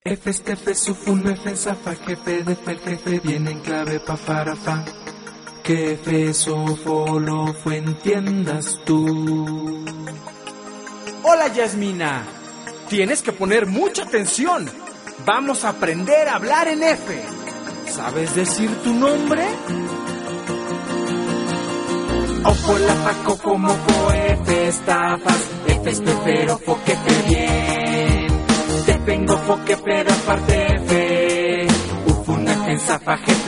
F, F, sufun, F, zafa, jefe, de fe, el jefe, viene en clave, pa, para, fa. Que F, sofo, lo, fue, entiendas tú. Hola, Yasmina. Tienes que poner mucha atención. Vamos a aprender a hablar en F. ¿Sabes decir tu nombre? Ofo, la, fa, coco, moco, F, estafas, F, espero, fo, que fe, bien. Te vengo, fo, que pero aparte F. Ufuna, en zafa, jefe.